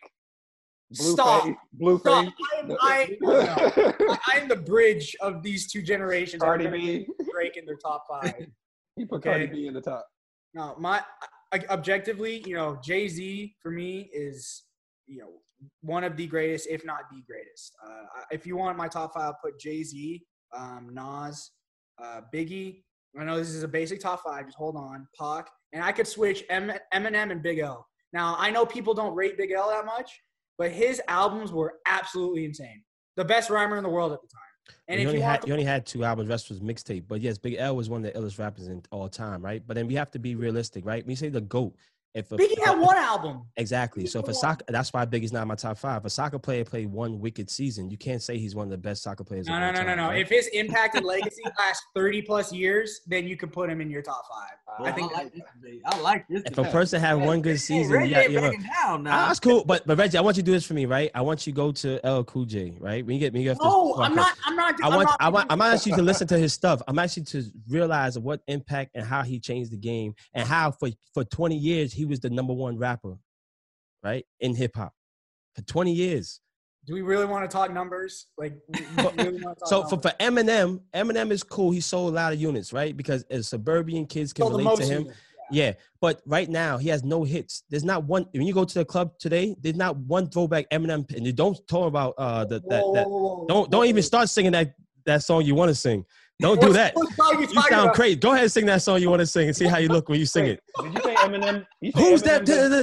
Speaker 6: Blueface. I am the bridge of these two generations.
Speaker 4: Cardi B.
Speaker 6: Drake in their top 5.
Speaker 4: He put Cardi B in the top.
Speaker 6: No, objectively, Jay-Z for me is, one of the greatest, if not the greatest. If you want my top 5, I'll put Jay-Z, Nas, Biggie. I know this is a basic top 5. Just hold on. Pac. And I could switch Eminem and Big L. Now, I know people don't rate Big L that much, but his albums were absolutely insane. The best rhymer in the world at the time. And
Speaker 3: he only had 2 albums. The rest was mixtape. But yes, Big L was one of the illest rappers in all time, right? But then we have to be realistic, right? When you say the GOAT,
Speaker 6: Biggie had 1 album.
Speaker 3: Exactly. So that's why Biggie's not in my top 5. If a soccer player played 1 wicked season, you can't say he's one of the best soccer players.
Speaker 6: No. Right? If his impact and legacy lasts 30+ years, then you could put him in your top 5.
Speaker 5: I like this.
Speaker 3: If a person had 1 good season, that's cool. But Reggie, I want you to do this for me, right? I want you to go to LL Cool J, right?
Speaker 6: I'm not
Speaker 3: asking you to listen to his stuff. I'm asking you to realize what impact and how he changed the game and how for 20 years he was the number 1 rapper, right, in hip hop for 20 years.
Speaker 6: Do we really want to talk numbers? For
Speaker 3: Eminem is cool. He sold a lot of units, right? Because as suburban kids can relate to him. Yeah. But right now he has no hits. There's not one. When you go to the club today, there's not one throwback Eminem. And you don't talk about don't even start singing that song you want to sing. Don't do that. You sound crazy. Go ahead and sing that song you want to sing and see how you look when you sing it.
Speaker 4: Did you say Eminem?
Speaker 3: Who's that?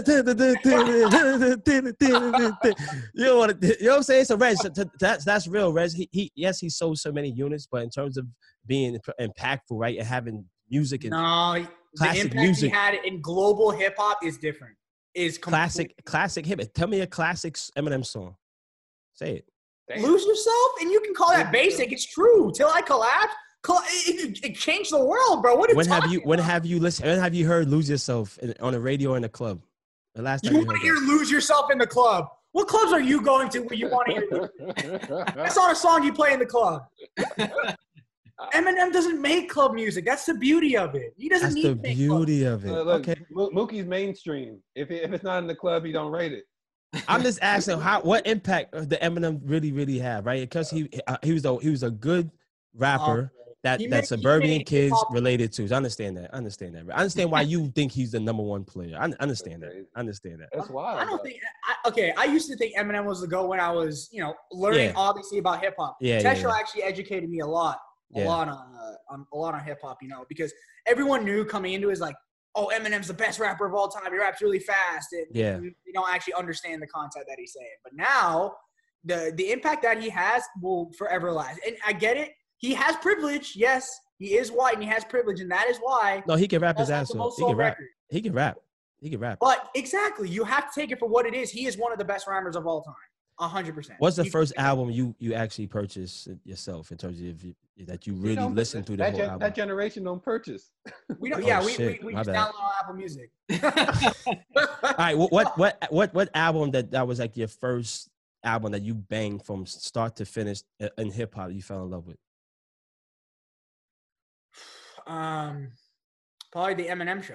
Speaker 3: You know what I'm saying? So, Reg, that's real, Reg. He sold so many units, but in terms of being impactful, right, and having music and
Speaker 6: classic the impact music he had in global hip hop is different.
Speaker 3: Classic hip. Tell me a classic Eminem song. Say it.
Speaker 6: Lose Yourself, and you can call that basic. It's true. Till I Collapse. It changed the world, bro. When have you heard Lose Yourself on the radio or in the club? The last time you want to hear Lose Yourself in the club. What clubs are you going to where you want to hear? That's not a song you play in the club. Eminem doesn't make club music. That's the beauty of it. He doesn't need to make club music.
Speaker 3: Okay.
Speaker 4: Mookie's mainstream. If it's not in the club, you don't rate it.
Speaker 3: I'm just asking what impact the Eminem really had, right? Because he was a good rapper that suburban kids related to. I understand that. I understand why you think he's the number 1 player. I understand that.
Speaker 4: That's wild.
Speaker 6: I don't think. I used to think Eminem was the GOAT when I was, learning obviously about hip hop. Tesha actually educated me a lot on hip hop, because everyone knew coming into it is like, oh, Eminem's the best rapper of all time. He raps really fast. And you don't actually understand the content that he's saying. But now, the impact that he has will forever last. And I get it. He has privilege. Yes, he is white and he has privilege. And that is why.
Speaker 3: No, he can rap his ass off. He can rap.
Speaker 6: But exactly. You have to take it for what it is. He is one of the best rappers of all time. 100%.
Speaker 3: What's the first album you actually purchased yourself in terms of that you really listened to the whole album?
Speaker 4: That generation don't purchase.
Speaker 6: We don't. Yeah, we just download on Apple Music.
Speaker 3: All right. What album that was like your first album that you banged from start to finish in hip hop you fell in love with?
Speaker 6: Probably the Eminem Show.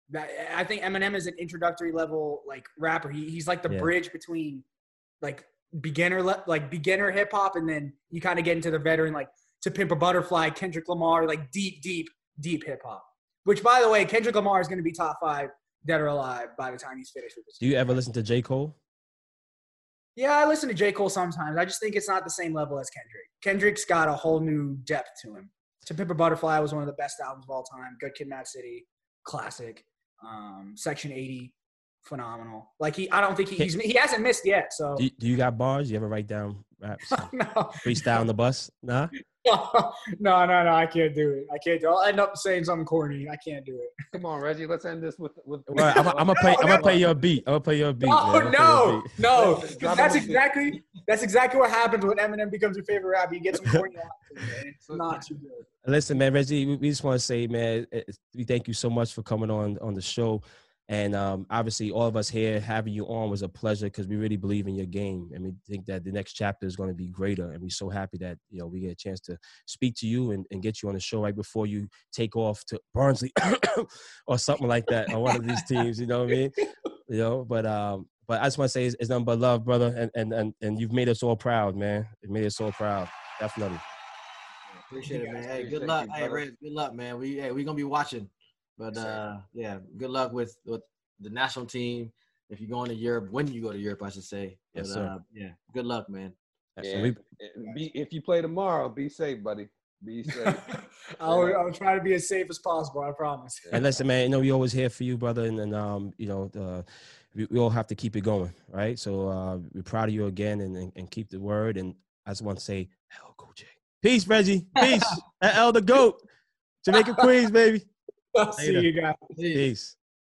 Speaker 6: I think Eminem is an introductory level like rapper. He's like the bridge between like beginner hip hop, and then you kind of get into the veteran like To Pimp a Butterfly, Kendrick Lamar, like deep hip hop. Which, by the way, Kendrick Lamar is going to be top 5 dead or alive by the time he's finished with this.
Speaker 3: Do you ever listen to J. Cole?
Speaker 6: Yeah, I listen to J. Cole sometimes. I just think it's not the same level as Kendrick. Kendrick's got a whole new depth to him. To Pimp a Butterfly was one of the best albums of all time. Good Kid, Mad City, classic. Section 80, phenomenal. Like I don't think he hasn't missed yet. So
Speaker 3: do you got bars? You ever write down raps?
Speaker 6: No.
Speaker 3: Freestyle on the bus? Nah.
Speaker 6: No, I can't do it. I can't do it. I'll end up saying something corny. I can't do it.
Speaker 4: Come on, Reggie. Let's end this with.
Speaker 3: Right, I'm gonna play your beat. I'm gonna play your beat.
Speaker 6: No. That's exactly what happens when Eminem becomes your favorite rapper. You get some corny lines, man. It's not too good.
Speaker 3: Listen, man, Reggie, we just want to say, man, we thank you so much for coming on the show. And obviously, all of us here having you on was a pleasure because we really believe in your game, and we think that the next chapter is going to be greater. And we're so happy that we get a chance to speak to you and get you on the show right before you take off to Barnsley or something like that on one of these teams. You know what I mean? But I just want to say it's nothing but love, brother, and you've made us all proud, man. You made us all proud, definitely.
Speaker 5: Appreciate it, man. Hey, good luck. Hey, Reg, good luck, man. We gonna be watching. But, good luck with the national team. If you're going to Europe, when you go to Europe, I should say. But,
Speaker 3: yes, sir.
Speaker 5: Good luck, man.
Speaker 4: Yeah. If you play tomorrow, be safe, buddy. Be safe.
Speaker 6: I'll try to be as safe as possible, I promise.
Speaker 3: And listen, man, we always here for you, brother. And we all have to keep it going, right? So we're proud of you again and keep the word. And I just want to say, LL Cool J. Peace, Reggie. Peace. LL the GOAT. Jamaica Queens, baby.
Speaker 6: I'll see you guys.
Speaker 3: Peace.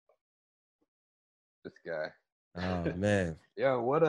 Speaker 4: This guy.
Speaker 3: Oh man.
Speaker 4: Yo, what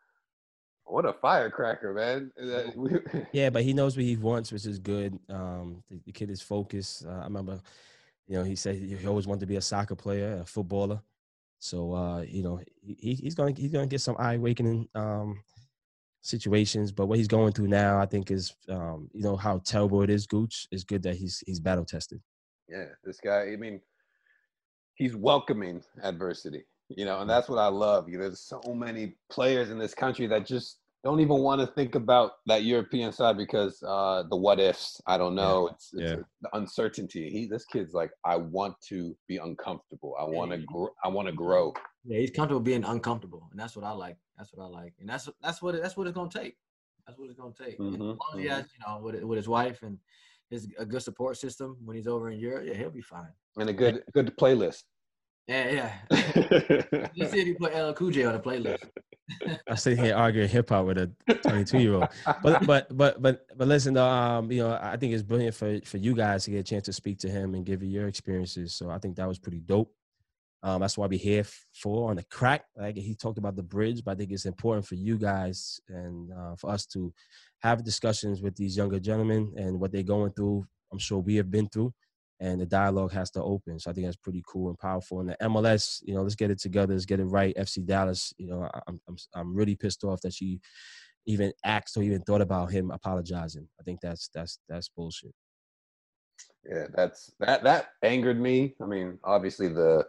Speaker 4: a firecracker, man.
Speaker 3: Yeah, but he knows what he wants, which is good. The kid is focused. I remember, he said he always wanted to be a soccer player, a footballer. So he's gonna get some eye-awakening situations. But what he's going through now, I think, is how terrible it is. Gooch, it's good that he's battle tested.
Speaker 4: Yeah, this guy, I mean, he's welcoming adversity, and that's what I love. There's so many players in this country that just don't even want to think about that European side because the what ifs, I don't know. It's the uncertainty. This kid's like, I want to be uncomfortable. I want to grow.
Speaker 5: Yeah, he's comfortable being uncomfortable, and that's what I like. And that's what it's going to take. That's what it's going to take.
Speaker 4: Mm-hmm.
Speaker 5: And as long as he has, with his wife and a good support system when he's over in Europe, he'll be fine.
Speaker 4: And a good playlist.
Speaker 5: Yeah. Let's see if you put LL Cool J on the playlist.
Speaker 3: I'm sitting here arguing hip hop with a 22-year-old. But listen, I think it's brilliant for you guys to get a chance to speak to him and give you your experiences. So I think that was pretty dope. That's why we're here for on the crack. Like he talked about the bridge, but I think it's important for you guys and for us to have discussions with these younger gentlemen and what they're going through. I'm sure we have been through, and the dialogue has to open. So I think that's pretty cool and powerful. And the MLS, let's get it together. Let's get it right. FC Dallas, I'm really pissed off that she even asked or even thought about him apologizing. I think that's bullshit.
Speaker 4: Yeah, that angered me. I mean, obviously the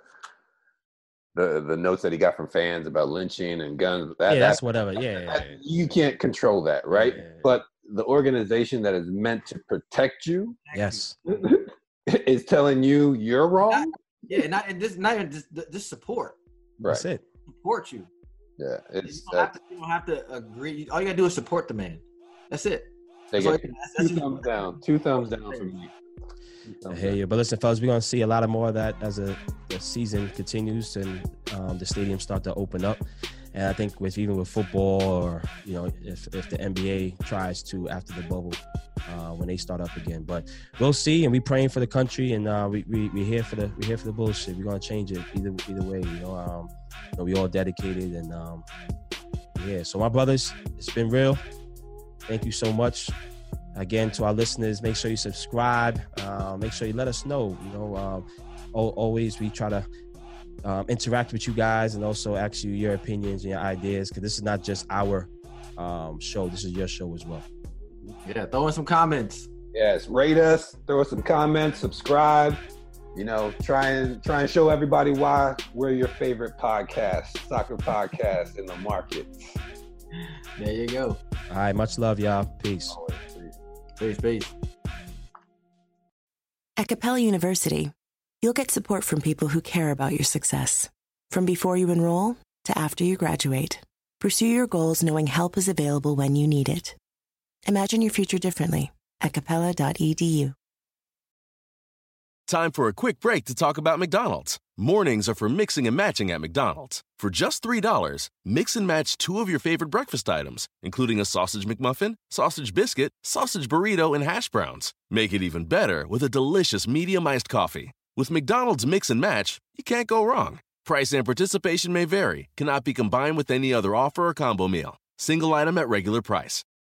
Speaker 4: notes that he got from fans about lynching and guns.
Speaker 3: That's whatever. Yeah.
Speaker 4: You can't control that, right? Yeah. But the organization that is meant to protect you,
Speaker 3: yes,
Speaker 4: is telling you you're wrong.
Speaker 5: Not just support.
Speaker 4: Right.
Speaker 3: That's it.
Speaker 5: Support you.
Speaker 4: Yeah,
Speaker 5: you don't have to agree. All you gotta do is support the man. That's it.
Speaker 4: They get two thumbs down. Two thumbs down from me.
Speaker 3: I hear you. But listen, fellas, we're going to see a lot more of that as the season continues and the stadiums start to open up. And I think even with football or, if the NBA tries to after the bubble when they start up again. But we'll see, and we're praying for the country, and we're here for the bullshit. We're going to change it either way. We all dedicated, and so my brothers, it's been real. Thank you so much. Again, to our listeners, make sure you subscribe. Make sure you let us know. Always we try to interact with you guys and also ask you your opinions and your ideas, because this is not just our show. This is your show as well.
Speaker 5: Yeah, throw in some comments.
Speaker 4: Yes, rate us. Throw us some comments. Subscribe. try and show everybody why we're your favorite podcast, soccer podcast in the market.
Speaker 5: There you go.
Speaker 3: All right, much love, y'all. Peace.
Speaker 5: Peace.
Speaker 1: At Capella University, you'll get support from people who care about your success. From before you enroll to after you graduate, pursue your goals knowing help is available when you need it. Imagine your future differently at capella.edu.
Speaker 2: Time for a quick break to talk about McDonald's. Mornings are for mixing and matching at McDonald's. For just $3, mix and match 2 of your favorite breakfast items, including a sausage McMuffin, sausage biscuit, sausage burrito, and hash browns. Make it even better with a delicious medium iced coffee. With McDonald's Mix and Match, you can't go wrong. Price and participation may vary, cannot be combined with any other offer or combo meal. Single item at regular price.